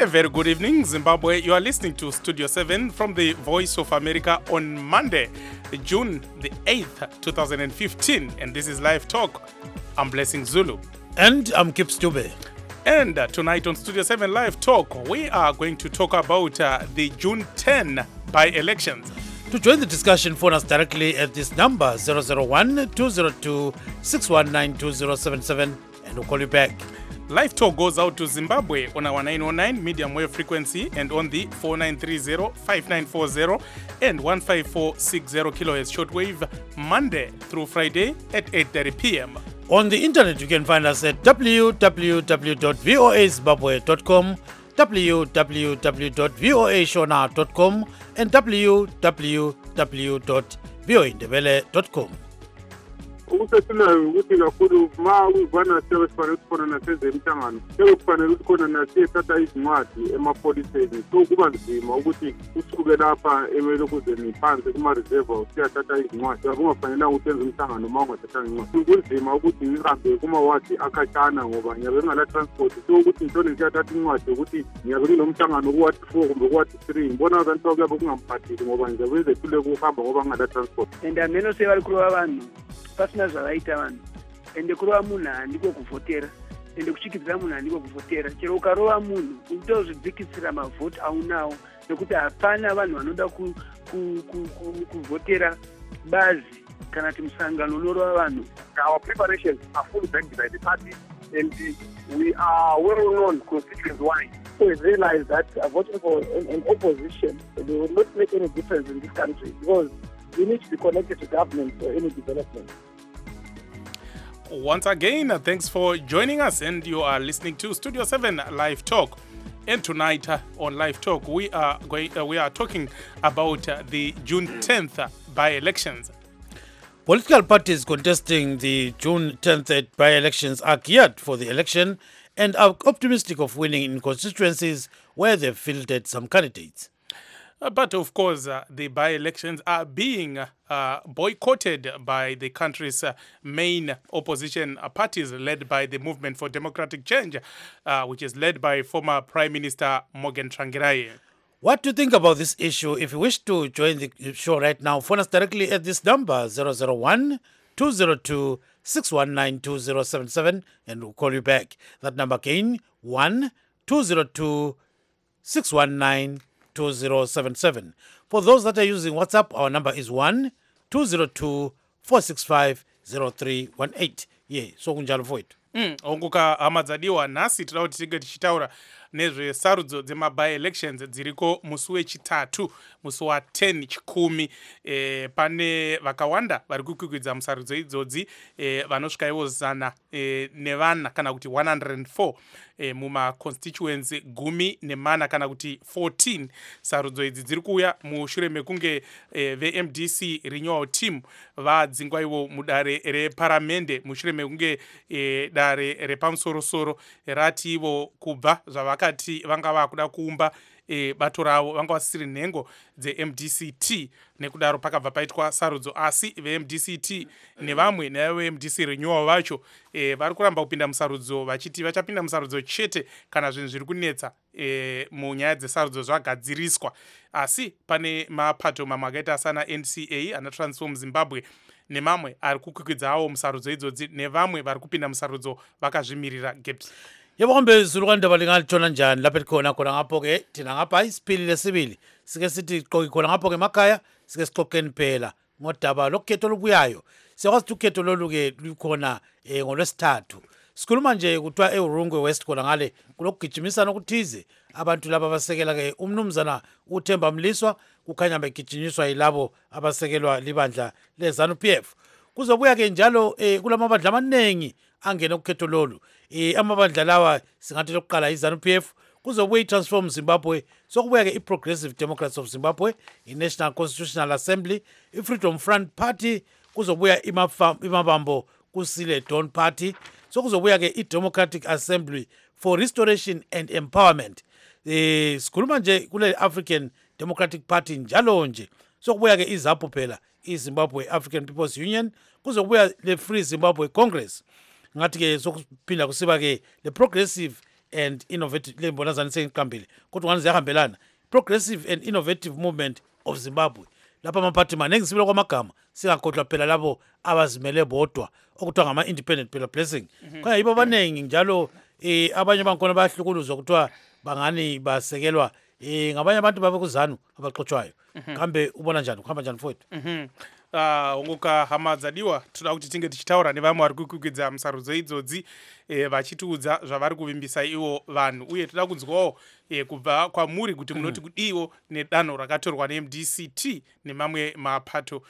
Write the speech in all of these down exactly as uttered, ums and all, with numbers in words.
A very good evening, Zimbabwe. You are listening to Studio seven from the Voice of America on Monday, June the eighth, twenty fifteen. And this is Live Talk. I'm Blessing Zulu. And I'm Kip Stube. And uh, tonight on Studio seven Live Talk, we are going to talk about uh, the June tenth by-elections. To join the discussion, phone us directly at this number, zero zero one, two zero two, six one nine, two zero seven seven, and we'll call you back. Live Talk goes out to Zimbabwe on our nine oh nine medium wave frequency and on the four nine three zero, five nine four zero and one five four six zero kilohertz shortwave Monday through Friday at eight thirty p.m. On the internet, you can find us at w w w dot voa zimbabwe dot com, w w w dot voa shona dot com, and w w w dot voa ndebele dot com. Ukusethinayo ukuthi kakhulu ma uyibona sebesifanele ukukhona nasezemhlangano sekufanele ukuthi khona nasiyethatha izincwadi emapholiseni so kuba nzima ukuthi usuke lapha emelokuzeni phansi kuma-reserve usiyathatha izincwadi akungafanelanga ukuthi enze umhlangano ma ungathathanga incwadi kunzima ukuthi ngihambe kumawadi akhatshana ngoba ngiyabe ngala-transport so ukuthi ngitshone ngisiyathatha incwadi ukuthi ngiyabe nginomhlangano kuwadi four kumbe kuwadi three ngibona abantu kuyabe kungamphathile ngoba ngiyabe ngizehlule ukuhamba ngoba ngingala-transport and ameno sevalikhuluma vanhu pasina zvavaita vanhu ende kurova munhu handiko kuvhotera ende kuchikidzira munhu handiko kuvhotera chero ukarova munhu utozvidzikisira mavhoti aunawo nekuti hapana vanhu vanoda kuvhotera bazi kana kuti musangano unorova vanhu. Our preparations are fully backed by the party and we are well known constituents-wise. So we realize that uh, voting for an, an opposition they will not make any difference in this country because we need to be connected to government for any development. Once again, uh, thanks for joining us, and you are listening to Studio seven Live Talk. And tonight uh, on Live Talk, we are going, uh, we are talking about uh, the June tenth uh, by-elections. Political parties contesting the June tenth by-elections are geared for the election and are optimistic of winning in constituencies where they've fielded some candidates. Uh, but of course, uh, the by-elections are being uh, boycotted by the country's uh, main opposition uh, parties led by the Movement for Democratic Change, uh, which is led by former Prime Minister Morgan Tsvangirai. What do you think about this issue? If you wish to join the show right now, phone us directly at this number, zero zero one, two zero two, six one nine, two zero seven seven, and we'll call you back. That number again, one, two zero two, six one nine, two zero seven seven. For those that are using WhatsApp, our number is one, two zero two, four six five, zero three one eight. Yeah, so kunjalo for it. Mm, onguka hamadzadiwa nasi tinoda kuti tige tichitaura nezvesarudzo dzema-by-elections dziriko musi wechitatu musi wa ten chikumi. E, pane vakawanda vari kukwikwidza musarudzo idzodzi e, vanosvikaiwo zana e, nevana kana kuti one hundred four e, muma-constituency gumi nemana kana kuti fourteen. Sarudzo idzi dziri kuuya mushure mekunge e, ve-M D C renewal team vadzingwaiwo mudare reparamende mushure mekunge e, dare repamusorosoro rati ivo kubva zvavakati vanga vakuda kuumba e, bato ravo vanga vasisiri nhengo dze-M D C T. Nekudaro pakabva paitwa sarudzo asi ve-M D C T nevamwe neve-M D C renewal vacho e, vari kuramba kupinda musarudzo vachiti vachapinda musarudzo chete kana zvinhu zviri kunetsa e, munyaya dzesarudzo zvagadziriswa. Asi pane mapato mamwe akaita sana N C A ana Transform Zimbabwe nemamwe ari kukwikwidza awo musarudzo idzodzi nevamwe vari kupinda musarudzo vakazvimirira gaps. Yebo kambe Zulu ndaba lingatshona njani lapha khona khona ngapho ke thina ngapha isiphili lesibili sike sithi qoki khona ngapho ke emakhaya sike sixoxeni phela ngodaba lokhetho lobuyayo. Siyakwazi ukuthi ukhetho lolu ke lukhona eh ngolwesithathu. Sikhuluma nje kuthiwa eUrungwe West khona ngale kulokugijimisana okuthize abantu laba abasekela ke umnumzana uThemba Mliswa kukhanya begijinyiswa yilabo abasekelwa libandla leZANU-P F. Kuzobuya ke njalo eh kulamabandla amaningi angena ukhetho lolu. Eh amabandla lawa singathi lokuqala iZANU-P F, kuzobuya iTransform Zimbabwe, sokubuya ke iProgressive Democrats of Zimbabwe, iNational Constitutional Assembly, iFreedom Front Party, kuzobuya iMabambo kusile Dawn Party, sokuzobuya ke iDemocratic Assembly for Restoration and Empowerment. Eh sikhuluma nje kule African Democratic Party njalo nje. Sokubuya ke iZAPU phela, iZimbabwe African People's Union, kuzobuya le Free Zimbabwe Congress. Ngathi ke sokuphinda kusiba ke le Progressive and innovative le mbona zani sengiqambile kodwa ngani ziyahambelana progressive and innovative movement of Zimbabwe lapha amaphathi maningi sibile kwamagama singakhohlwa phela labo abazimele bodwa okuthiwa ngama-independent phela blessing khona yibo abaningi njalo eh abanye bankona bayahlukuluzwa kuthiwa bangani basekelwa eh ngabanye abantu babe kuzanu abaxotshwayo kambe ubona njani ukuhamba njani mfowethu uh, ungoka hama dzadiwa toda kuti tinge tichitaura nevamwe vari kukwikwidzira musarudzo idzodzi e, vachitiudza zvavari kuvimbisa ivo vanhu uye toda kunzwawo e, kubva kwamuri kuti munoti kudiwo nedanho rakatorwa neM D C T nemamwe mapato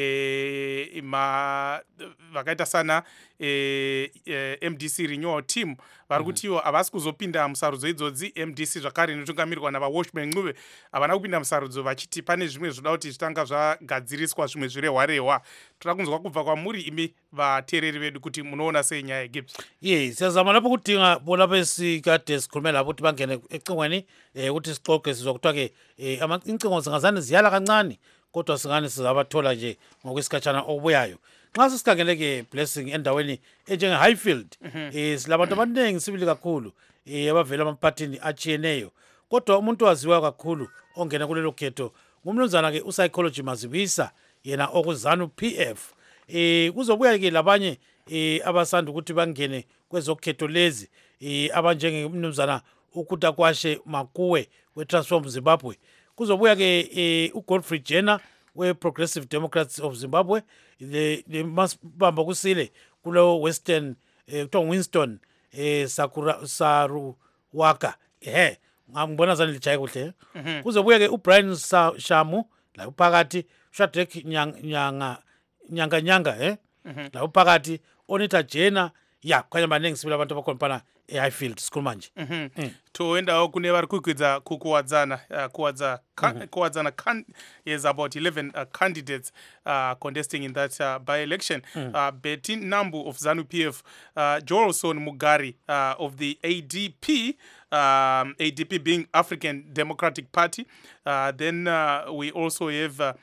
e, ma, vakaita sana e, e, M D C renewal team vari kuti ivo havasi kuzopinda musarudzo idzodzi. M D C zvakare inotungamirirwa navawashman Ncube havana kupinda musarudzo vachiti pane zvimwe zvoda kuti zvitanga zvagadziriswa zvimwe zvirehwa-rehwa. Toda kunzwa kubva kwamuri imi vateereri vedu kuti munoona sei nyaya yeGibbs. ye siyazama lapho kudinga bona besikade sikhulumela lapho ukuthi bangene ecingweni eh ukuthi sixoxe sizwa kuthiwa-ke eh incingo zingazane ziyala kancane kodwa singane sizabathola nje ngokwesikhatshana okubuyayo. Nxa sesikhangele-ke blessing endaweni enjenge-Highfield eh silabantu abaningi sibili kakhulu eh abavela amaphathini achiyeneyo kodwa umuntu waziwayo kakhulu ongena kulelo khetho ngumnumzana-ke upsychology Mazibisa yena okuzanu P F. Eh kuzobuya-ke labanye eh abasanda ukuthi bangene kwezokhetho lezi eh abanjengemnumzana uKutakwashe Makuwe we-Transform Zimbabwe. Kuzobuya-ke eh uGodfrey Jenner we-Progressive Democrats of Zimbabwe le masibamba kusile kulo Western eh kuthiwa Winston eh Sakura Saruwaka ehe ngibona zani lijaye kuhle. Kuzobuya-ke uBrian Shamu la uphakathi Shadrack Nyanga nyanga nyanga eh la uphakathi Onita Jenner ya kwanye maningi sibila abantu abakhona pana eHighfield sikhuluma nje toendawo kune vari kukwidza kukuwadzana uh, kuwadza kuwadzana is about eleven uh, candidates uh, contesting in that uh, by-election. uh, Betty Nambu of ZANU P F, uh, Joelson Mugari uh, of the A D P, um, A D P being African Democratic Party. Uh, then uh, we also have uh,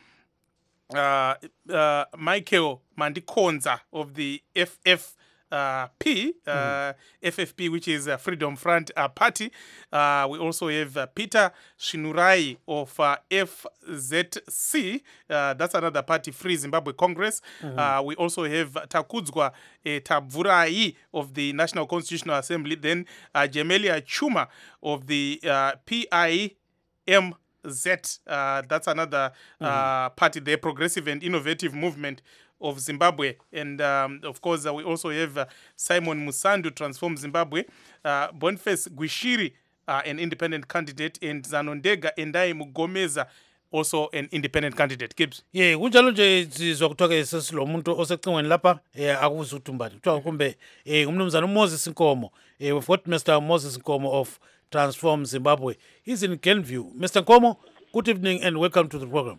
uh, uh, Michael Mandikonza of the F F Uh, P, uh, mm. F F P, which is uh, Freedom Front uh, Party. Uh, we also have uh, Peter Shinurai of uh, F Z C. Uh, that's another party, Free Zimbabwe Congress. Mm-hmm. Uh, we also have Takudzwa uh, Tabvurai of the National Constitutional Assembly. Then uh, Jemelia Chuma of the uh, P I M Z. Uh, that's another uh, mm-hmm. party, the Progressive and Innovative Movement of Zimbabwe. And um, of course uh, we also have uh, Simon Musandu, Transform Zimbabwe, uh, Boniface Gwishiri, uh, an independent candidate, and Zanondega Endai Mugomeza, also an independent candidate. Gibbs. ye kunjalo nje sizwa kuthiwa-ke sesilo muntu osecingweni lapha eh akubuza utumbani kuthiwa kumbe eh umnumzana uMoses Nkomo eh we've got Mister Moses Nkomo of Transform Zimbabwe. He's in Glenview. Mister Nkomo, good evening and welcome to the program.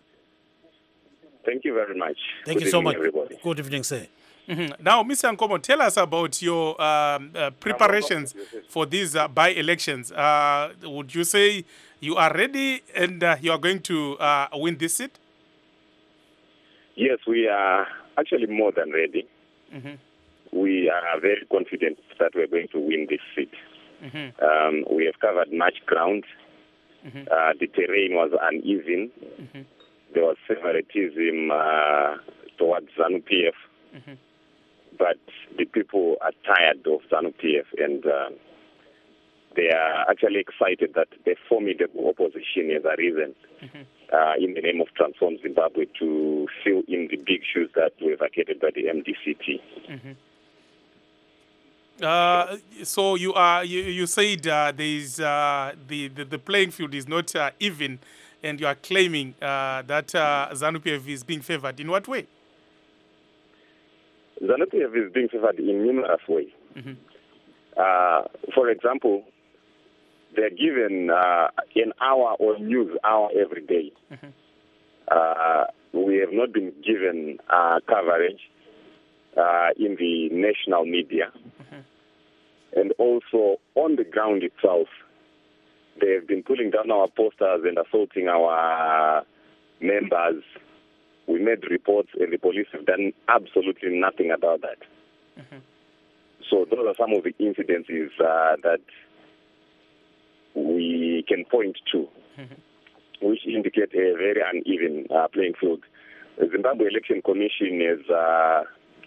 Thank you very much. Thank Good you so evening, much. everybody. Good evening, sir. Mm-hmm. Now, Mister Nkomo, tell us about your um, uh, preparations for these uh, by-elections. Uh, would you say you are ready and uh, you are going to uh, win this seat? Yes, we are actually more than ready. Mm-hmm. We are very confident that we're going to win this seat. Mm-hmm. Um, we have covered much ground. Mm-hmm. Uh, the terrain was uneven. Mm-hmm. There was favoritism uh, towards ZANU P F. Mm-hmm. But the people are tired of ZANU P F, and uh, they are actually excited that the formidable opposition has arisen mm-hmm. uh, in the name of Transform Zimbabwe to fill in the big shoes that were vacated by the M D C T. Mm-hmm. Uh, so you are you, you said uh, there is uh, the, the the playing field is not uh, even, and you are claiming uh, that uh, ZANU P F is being favored. In what way? ZANU P F is being favored in numerous ways. Mm-hmm. Uh, for example, they're given uh, an hour or news hour every day. Mm-hmm. Uh, we have not been given uh, coverage uh, in the national media. Mm-hmm. And also on the ground itself, they have been pulling down our posters and assaulting our members. We made reports and the police have done absolutely nothing about that. Mm-hmm. So those are some of the incidences uh, that we can point to, which indicate a very uneven uh, playing field. The Zimbabwe Election Commission has uh,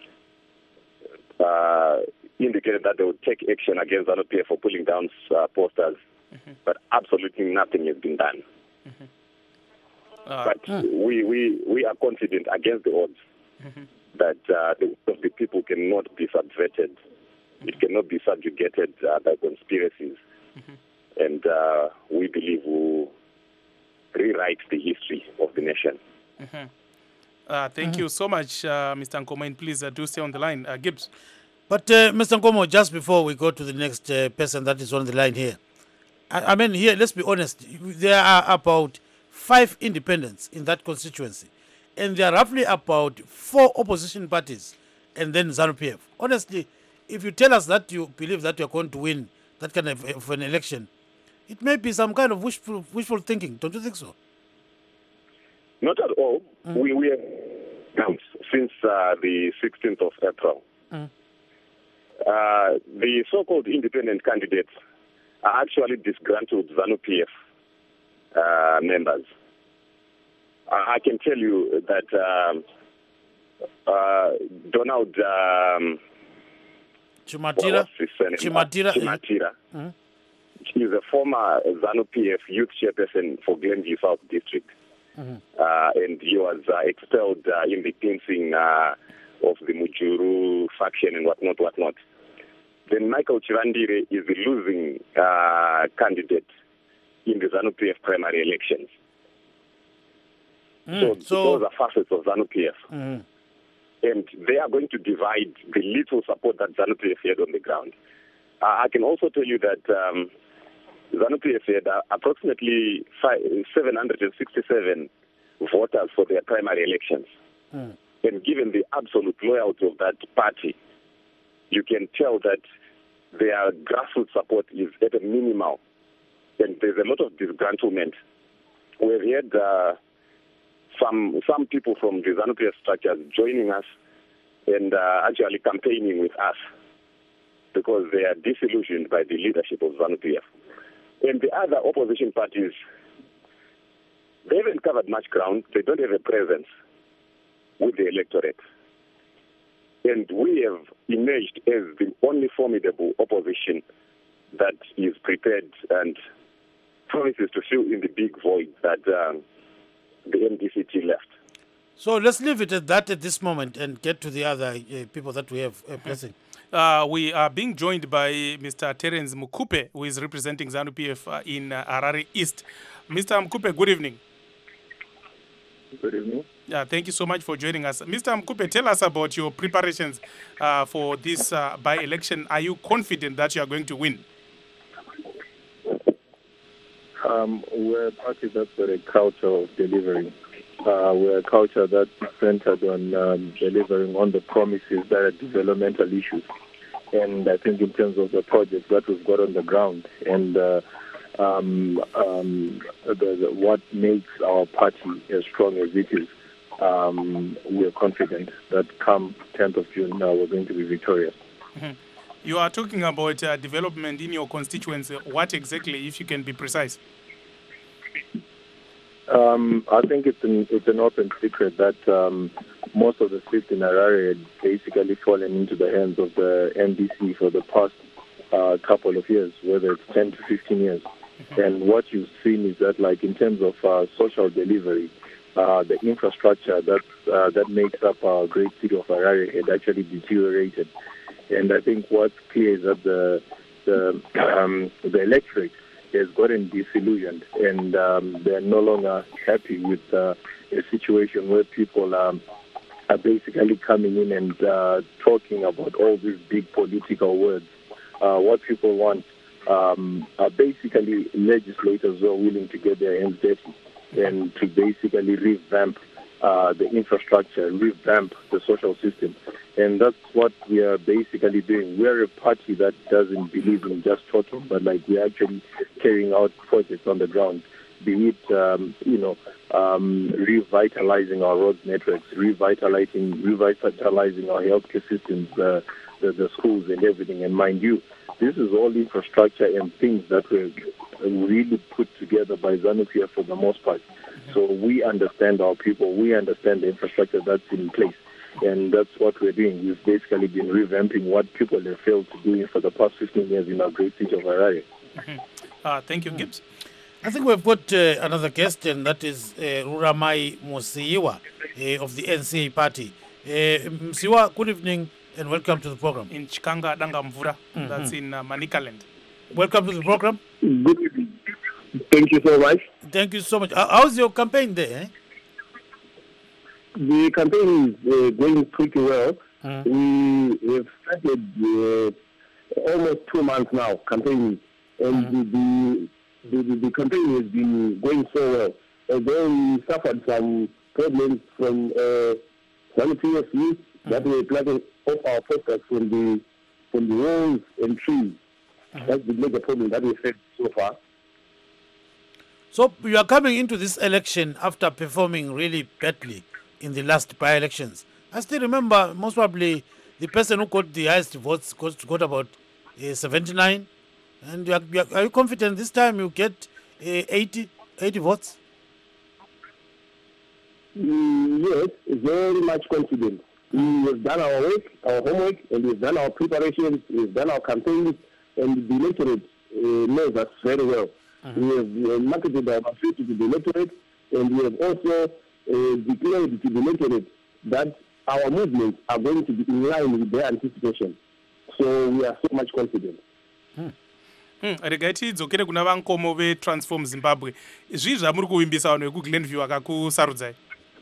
uh, indicated that they would take action against ZANU P F for pulling down uh, posters, mm-hmm. but absolutely nothing has been done. Mm-hmm. Uh, but uh, we, we, we are confident against the odds mm-hmm. that uh, the, the people cannot be subverted. Mm-hmm. It cannot be subjugated uh, by conspiracies. Mm-hmm. And uh, we believe we'll rewrite the history of the nation. Mm-hmm. Uh, thank mm-hmm. you so much, uh, Mister Nkomo, and please uh, do stay on the line. Uh, Gibbs. But, uh, Mister Nkomo, just before we go to the next uh, person that is on the line here, I, I mean, here, let's be honest, there are about five independents in that constituency, and there are roughly about four opposition parties, and then ZANU P F. Honestly, if you tell us that you believe that you're going to win that kind of, of an election, it may be some kind of wishful, wishful thinking. Don't you think so? Not at all. Mm. We, we have since uh, the sixteenth of April. Mm. Uh, the so-called independent candidates are actually disgruntled ZANU P F uh, members. Uh, I can tell you that um, uh, Donald um, Chimatira, Chimatira, Chimatira mm-hmm. is a former ZANU P F youth chairperson for Glenview South District. Mm-hmm. Uh, and he was uh, expelled uh, in the cleansing uh, of the Mujuru faction and whatnot, whatnot. Then Michael Chirandire is the losing uh, candidate in the ZANU P F primary elections. Mm, so, so those are facets of ZANU P F. Mm. And they are going to divide the little support that ZANU P F had on the ground. Uh, I can also tell you that um, ZANU P F had uh, approximately five, seven hundred sixty-seven voters for their primary elections. Mm. And given the absolute loyalty of that party, you can tell that their grassroots support is at a minimal. And there's a lot of disgruntlement. We've had uh, some some people from the ZANU P F structures joining us and uh, actually campaigning with us because they are disillusioned by the leadership of ZANU P F. And the other opposition parties, they haven't covered much ground. They don't have a presence with the electorate. And we have emerged as the only formidable opposition that is prepared and promises to fill in the big void that um, the M D C T left. So let's leave it at that at this moment and get to the other uh, people that we have uh, pressing. Uh, we are being joined by Mister Terence Mukupe, who is representing ZANU P F uh, in uh, Harare East. Mister Mukupe, good evening. Good evening. Yeah, thank you so much for joining us. Mister Mukupe, tell us about your preparations uh, for this uh, by-election. Are you confident that you are going to win? Um, we're a party that's got a culture of delivery. Uh, we're a culture that's centered on um, delivering on the promises that are developmental issues. And I think in terms of the projects that we've got on the ground and uh, um, um, the, the, what makes our party as strong as it is, um, we're confident that come tenth of June, uh, we're going to be victorious. Mm-hmm. You are talking about uh, development in your constituency. What exactly, if you can be precise? Um, I think it's an, it's an open secret that um, most of the seats in Harare had basically fallen into the hands of the N D C for the past uh, couple of years, whether it's ten to fifteen years. Mm-hmm. And what you've seen is that, like, in terms of uh, social delivery, uh, the infrastructure that, uh, that makes up our great city of Harare had actually deteriorated. And I think what's clear is that the, the, um, the electorate has gotten disillusioned, and um, they're no longer happy with uh, a situation where people um, are basically coming in and uh, talking about all these big political words. Uh, what people want um, are basically legislators who are willing to get their hands dirty and to basically revamp uh, the infrastructure, revamp the social system. And that's what we are basically doing. We're a party that doesn't believe in just talking, but like we're actually carrying out projects on the ground, be it, um, you know, um, revitalizing our road networks, revitalizing, revitalizing our healthcare systems, uh, the, the schools and everything. And mind you, this is all infrastructure and things that were really put together by ZANU-P F for the most part. So we understand our people, we understand the infrastructure that's in place. And that's what we're doing. We've basically been revamping what people have failed to do for the past fifteen years in our great city of Harare. Mm-hmm. uh, thank you, Gibbs. I think we've got uh, another guest, and that is uh, Ruramai Musiwa uh, of the N C A party. Uh, Musiwa, good evening and welcome to the program. In Chikanga Dangamvura, mm-hmm. that's in uh, Manicaland. Welcome to the program. Good evening. Thank you so much. Thank you so much. Uh, how's your campaign there? Eh? The campaign is uh, going pretty well. Mm. We have started uh, almost two months now campaigning, and mm. the, the, the the campaign has been going so well. Although we suffered some problems from uh, some P S C mm. that were planting off our posters from the from the walls and trees. Mm. That's the major problem that we faced so far. So you are coming into this election after performing really badly in the last by-elections. I still remember most probably the person who got the highest votes got, got about uh, seventy-nine. And you are, you are, are you confident this time you get uh, eighty, eighty votes? Mm, yes, very much confident. We have done our work, our homework, and we've done our preparations, we've done our campaigns, and the electorate uh, knows us very well. Mm-hmm. We have we have marketed our message to the electorate, and we have also uh, declared to the electorate that our movements are going to be in line with their anticipation. So we are so much confident. Hmm. Hmm. Rega tidzokere kuna vankomo veTransform Zimbabwe. Zvii zvamuri kuvimbisa vanhu vekuglenview akakusarudzai?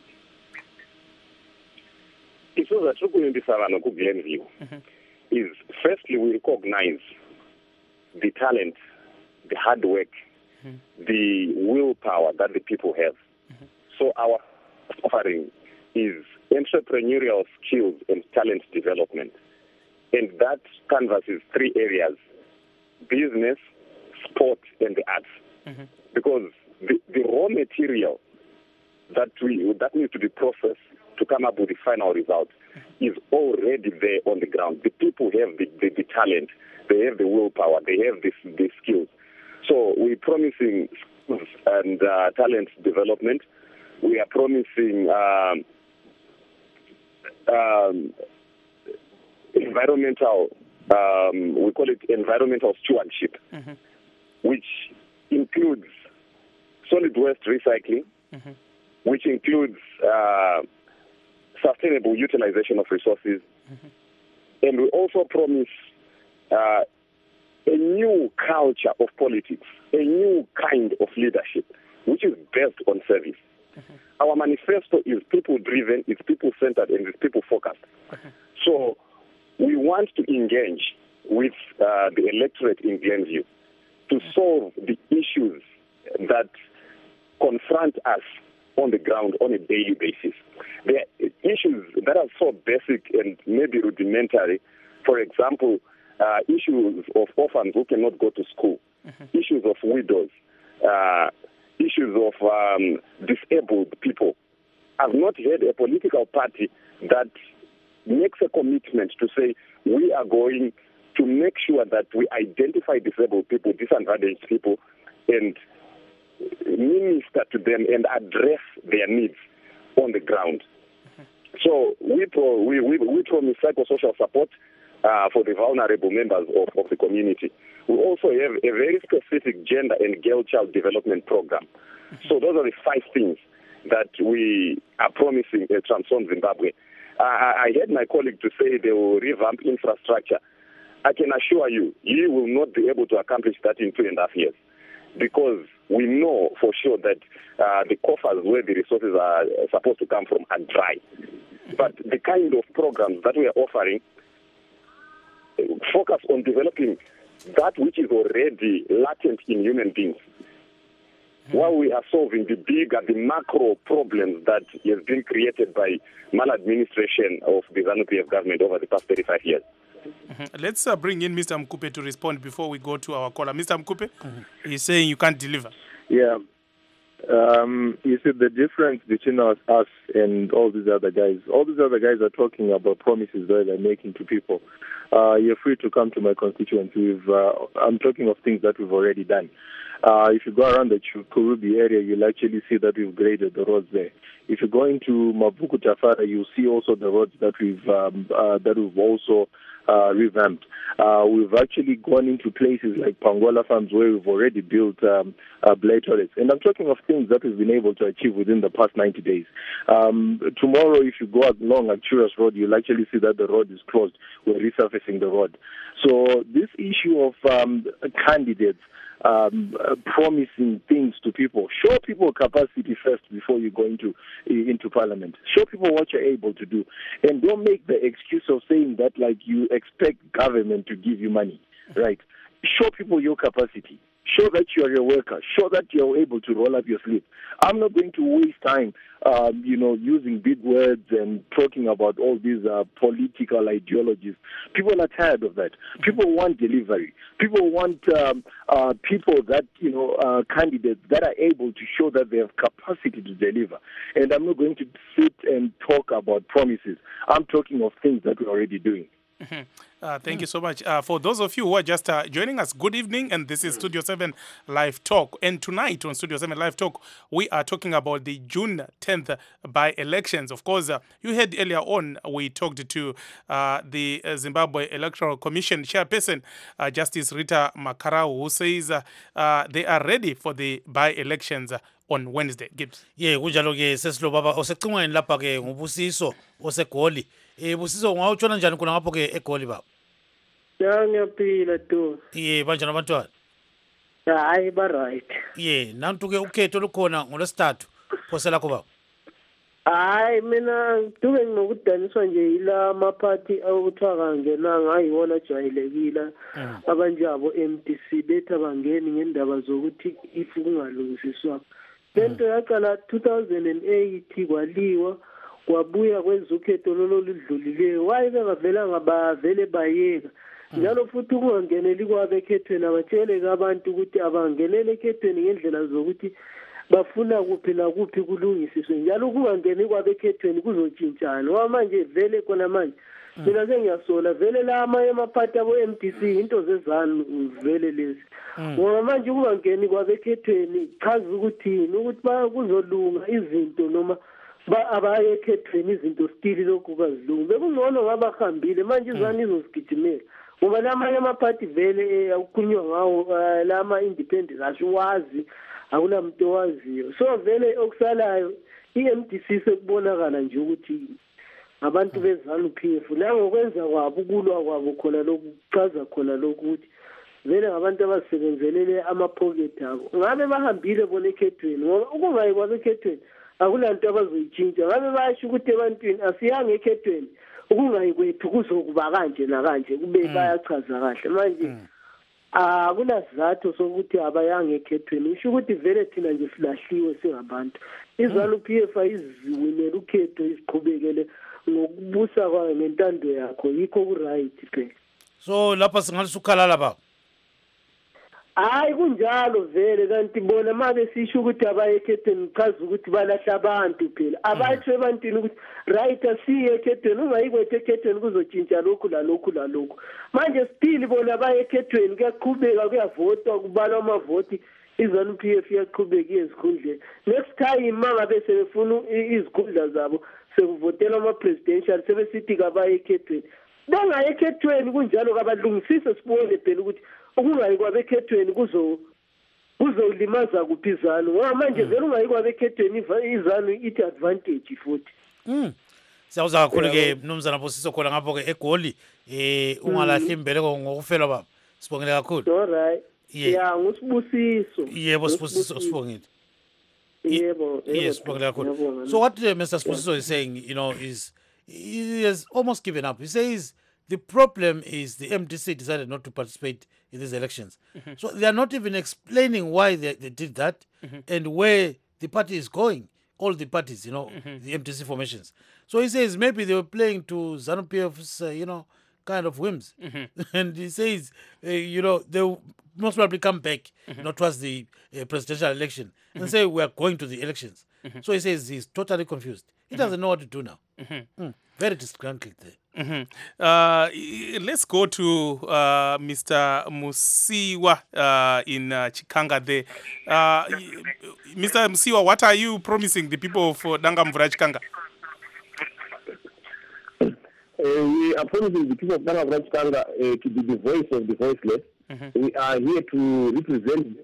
Isu zvatiri kuvimbisa vanhu kuglenview is firstly we recognize the talent, the hard work, mm-hmm. the willpower that the people have. Mm-hmm. So our offering is entrepreneurial skills and talent development. And that canvasses three areas: business, sport, and the arts. Mm-hmm. Because the, the raw material that we that needs to be processed to come up with the final result mm-hmm. is already there on the ground. The people have the, the, the talent, they have the willpower, they have this, the skills. So we're promising skills and uh, talent development. We are promising um, um, environmental, um, we call it environmental stewardship, mm-hmm. which includes solid waste recycling, mm-hmm. which includes uh, sustainable utilization of resources. Mm-hmm. And we also promise uh, a new culture of politics, a new kind of leadership, which is based on service. Mm-hmm. Our manifesto is people-driven, it's people-centered, and it's people-focused. Mm-hmm. So we want to engage with uh, the electorate in Glenview to mm-hmm. solve the issues that confront us on the ground on a daily basis. There are issues that are so basic and maybe rudimentary. For example, uh, issues of orphans who cannot go to school, mm-hmm. issues of widows, uh, issues of um, disabled people. I've not heard a political party that makes a commitment to say we are going to make sure that we identify disabled people, disadvantaged people, and minister to them and address their needs on the ground. Mm-hmm. So we, pro, we, we, we promise psychosocial support uh, for the vulnerable members of, of the community. We also have a very specific gender and girl-child development program. Mm-hmm. So those are the five things that we are promising uh, Transform Zimbabwe. Uh, I heard my colleague to say they will revamp infrastructure. I can assure you, you will not be able to accomplish that in two and a half years, because we know for sure that uh, the coffers where the resources are supposed to come from are dry. But the kind of programs that we are offering focus on developing that which is already latent in human beings, mm-hmm. while we are solving the bigger, the macro problems that have been created by maladministration of the ZANU-P F government over the past thirty-five years. Mm-hmm. Let's uh, bring in Mister Mkupe to respond before we go to our caller. Mister Mkupe, mm-hmm. he's saying you can't deliver. Yeah. Um, you see, the difference between us, us and all these other guys, all these other guys are talking about promises that they're making to people. Uh, you're free to come to my constituency. We've, uh, I'm talking of things that we've already done. Uh, if you go around the Kurubi area, you'll actually see that we've graded the roads there. If you go into Mabuku Tafara, you'll see also the roads that we've um, uh, that we've also uh, revamped. Uh, we've actually gone into places like Pangola Farms where we've already built um, uh, blade toilets. And I'm talking of things that we've been able to achieve within the past ninety days. Um, tomorrow, if you go along Arcturus Road, you'll actually see that the road is closed. We're resurfacing the road. So this issue of um, candidates Um, uh, promising things to people. Show people capacity first before you go into into parliament. Show people what you're able to do, and don't make the excuse of saying that like you expect government to give you money. Right? Show people your capacity. Show that you're a worker. Show that you're able to roll up your sleeve. I'm not going to waste time, um, you know, using big words and talking about all these uh, political ideologies. People are tired of that. People want delivery. People want um, uh, people that, you know, uh, candidates that are able to show that they have capacity to deliver. And I'm not going to sit and talk about promises. I'm talking of things that we're already doing. Mm-hmm. Uh, thank mm. you so much. Uh, for those of you who are just uh, joining us, good evening, and this is Studio seven Live Talk. And tonight on Studio seven Live Talk, we are talking about the June tenth by-elections. Of course, uh, you heard earlier on, we talked to uh, the uh, Zimbabwe Electoral Commission chairperson, uh, Justice Rita Makarau, who says uh, uh, they are ready for the by-elections uh, on Wednesday. Gibbs. Yeah, kunjalo ke sesilo baba osecingweni lapha ke ngubusiso osegoli. Eh busiso ungawutshona njani kuna ngapho ke egoli baba? Ya ngiyaphila tu. Yeah, banjani abantwana? Hayi ba right. Yeah, nantu ke ukhetho lukhona ngolesithathu. Phose lakho baba. Hayi mina duke nginokudaniswa nje ila amaphathi awuthiwa kangena ngayiwona ajwayelekile abanjabo M D C betha bangeni ngendaba zokuthi ifu kungalungisiswa. Lento yaqala two thousand eight kwaliwa kwabuya kwenza ukhetho lolo lidlulileyo wayibe ngavela ngabavele bayeka njalo futhi kungangeneli kwabe ekhethweni abatshele abantu ukuthi abangenele ekhethweni ngendlela zokuthi bafuna kuphi na kuphi kulungisiswe njalo kungangeni kwabe ekhethweni kuzotshintshana ngoba manje vele kona manje mina sengiyasola vele la amaye amaphathi abo M D C into zezanu vele lezi ngoba manje kungangeni kwabe ekhethweni chaza ukuthini ukuthi kuzolunga izinto noma ba abaye ekhethweni izinto stili lokhu kazilungu bekungcono ngabahambile manje izani izozigijimela ngoba lamanye amaphathi vele akukhulunywa ngawo lama independent asiwazi akunamuntu owaziyo so vele okusalayo i-M D C sekubonakala nje ukuthi abantu bezanu P F nangokwenza kwabo ukulwa kwabo khona lokhu kuchaza khona lokhu ukuthi vele ngabantu abasebenzelele ama-pocket abo ngabe bahambile bona ekhethweni ngoba ukungayi kwabo ekhethweni akulanto abazoyitshintsha ngabe bayasho ukuthi ebantwini asiyange ekhethweni ukungayi kwethu kuzokuba kanje nakanje kube bayachaza kahle manje akunasizathu sokuthi abayange ekhethweni usho ukuthi vele thina nje silahliwe singabantu izanu P F iziwinela ukhetho iziqhubekele ngokubusa kwayo ngentando yakho yikho ku-right phela so lapha singalusukhalala baba hayi kunjalo vele kanti bona mabe sisho ukuthi abayekhethweni chaza ukuthi balahla abantu phela abatsho ebantwini ukuthi right asiye ekhethweni ungayikwethe ekhethweni kuzotshintsha lokhu la lokhu la lokhu manje still bona abayekhethweni kuyaqhubeka kuyavotwa kubalwa amavoti izanu P F iyaqhubeka iyezikhundleni next time mangabe sebefuna izikhundla zabo sekuvotela ama-presidential sebesithi kabayekhethweni bengayekhethweni kunjalo kabalungisise sibone phela ukuthi ukungayi kwabe ekhethweni kuzo kuzolimaza kuphi izanu ngoba manje vele ungayi kwabe ekhethweni izanu ithi advantage futhi mm siyawuza kakhulu ke mnumzana Busiso khona ngapho ke egoli eh ungalahli imbeleko ngokufela baba sibongile kakhulu all right yeah ngusibusiso yebo sibusiso sibongile yebo yes sibongile kakhulu so what uh, Mister Sibusiso is saying you know is he has almost given up. He says the problem is the M D C decided not to participate in these elections. Mm-hmm. So they are not even explaining why they, they did that mm-hmm. and where the party is going. All the parties, you know, mm-hmm. the M D C formations. So he says maybe they were playing to ZANU-P F's, uh, you know, kind of whims. Mm-hmm. And he says, uh, you know, they most probably come back, mm-hmm. not towards the uh, presidential election, and mm-hmm. say we are going to the elections. Mm-hmm. So he says he's totally confused. He mm-hmm. doesn't know what to do now. Mm-hmm. Mm. Very disgruntled there. Mm-hmm. Uh, let's go to uh, Mister Musiwa uh, in uh, Chikanga there. Uh, Mister Musiwa, what are you promising the people of uh, Dangamvura Chikanga? Uh, we are promising the people of Dangamvura Chikanga uh, to be the voice of the voiceless. Mm-hmm. We are here to represent,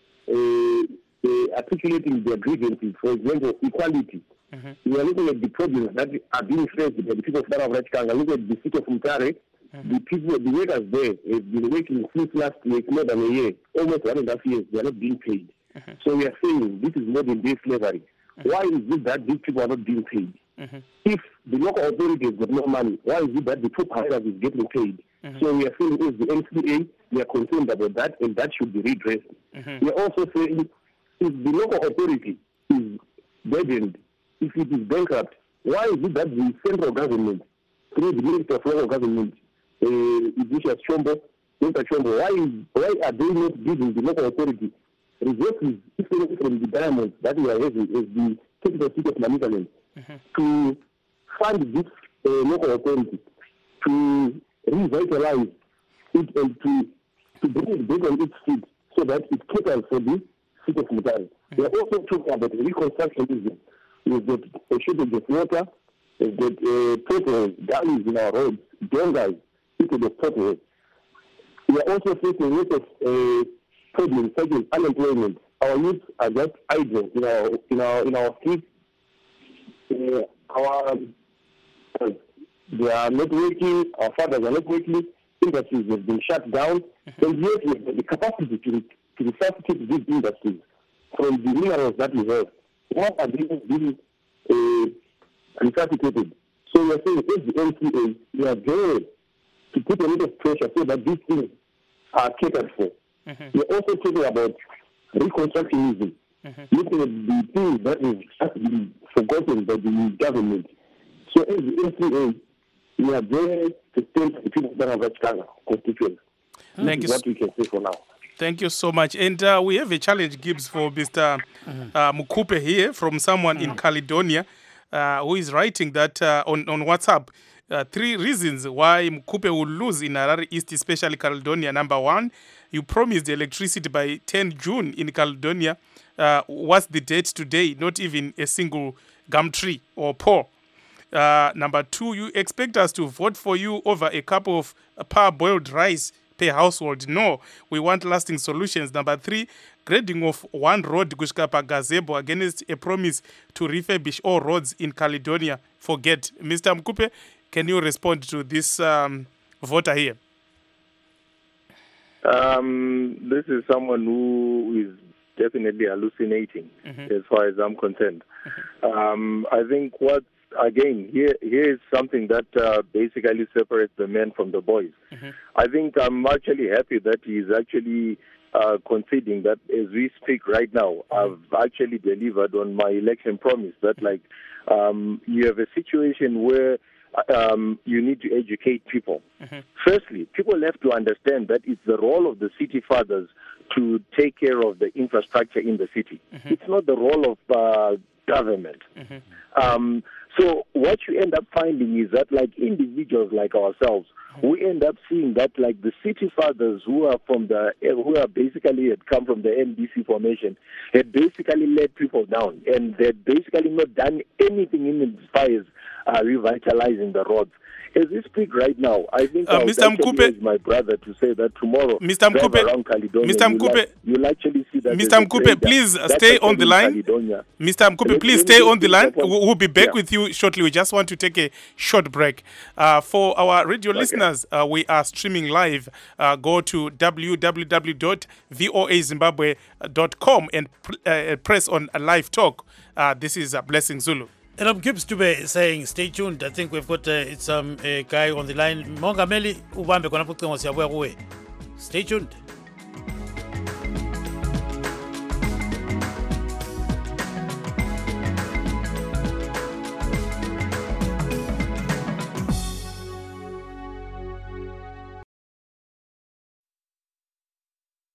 uh, uh, articulating their grievances, for example, equality. Mm-hmm. We are looking at the problems that are being faced by the people of Dangamvura Chikanga. Look at the city of Mutare. Mm-hmm. The people, the workers there have been working since last week, more than a year, almost one and a half years. They are not being paid. Mm-hmm. So we are saying this is modern day slavery. Mm-hmm. Why is it that these people are not being paid? Mm-hmm. If the local authorities got no money, why is it that the top hires is getting paid? Mm-hmm. So we are saying as the N C A, we are concerned about that, and that should be redressed. Mm-hmm. We are also saying if the local authority is burdened, if it is bankrupt, why is it that the central government, through the Minister of Local Government, uh, Ignatius Chombo, Mister Chombo, why, is, why are they not giving the local authority resources, especially from the diamonds that we are having as the capital city of Namibia, mm-hmm. to fund this uh, local authority, to revitalize it and to, to bring it back on its feet so that it caters for the city of Mutare. Mm-hmm. We are also talking about reconstructionism. We've got a shortage of water, we've got uh, potholes, gullies in our roads, dongas, people of potholes. We are also facing a lot of uh, problems such as unemployment. Our youth are just idle in our in our in our streets. Uh, our uh, they are not working. Our fathers are not working. Industries have been shut down, and yet we have the capacity to to resuscitate these industries from the minerals that we have. What are they being uh, resuscitated? So we are saying, as the N C A, we are there to put a little pressure so that these things are catered for. Mm-hmm. We are also talking about reconstructionism, mm-hmm. looking at the things that have been forgotten by the government. So as the N C A, we are there to stand for the people of Dangamvura Chikanga constituents. Mm-hmm. Thank you. What we can say for now. Thank you so much. And uh, we have a challenge, Gibbs, for Mister Mm-hmm. Uh, Mukupe here from someone mm-hmm. in Caledonia uh, who is writing that uh, on, on WhatsApp. Uh, three reasons why Mukupe will lose in Harare East, especially Caledonia. Number one, you promised electricity by tenth June in Caledonia. Uh, what's the date today? Not even a single gum tree or paw. Uh, number two, you expect us to vote for you over a cup of uh, parboiled rice per household. No, we want lasting solutions. Number three, grading of one road Gushka Gazebo against a promise to refurbish all roads in Caledonia. Forget. Mister Mkupe, can you respond to this um, voter here? Um, this is someone who is definitely hallucinating, mm-hmm. as far as I'm concerned. Mm-hmm. Um, I think what Again, here here is something that uh, basically separates the men from the boys. Mm-hmm. I think I'm actually happy that he's actually uh, conceding that as we speak right now, I've actually delivered on my election promise that, like, um, you have a situation where um, you need to educate people. Mm-hmm. Firstly, people have to understand that it's the role of the city fathers to take care of the infrastructure in the city. Mm-hmm. It's not the role of uh, government. Mm-hmm. Um, so what you end up finding is that, like, individuals like ourselves, mm-hmm. we end up seeing that, like, the city fathers who are from the who are basically had come from the N D C formation had basically let people down, and they'd basically not done anything in as far as uh, revitalizing the roads. As we speak right now, I think uh, Mister Mkupe, my brother, to say that tomorrow, Mister Mkupe, Mister Mkupe, you'll, you'll actually see that. Mister Mkupe, please stay on the line. Caledonia. Mister Mkupe, please stay on the line. We'll be back yeah. with you shortly. We just want to take a short break. Uh, for our radio okay. listeners, uh, we are streaming live. Uh, go to w w w dot v o a zimbabwe dot com and pr- uh, press on a live talk. Uh, this is uh, Blessing Zulu. And I'm Gibbs to be saying, stay tuned. I think we've got uh, it's um, a guy on the line. Mongameli, ubambe kona puti ngosiya buya kuwe. Stay tuned.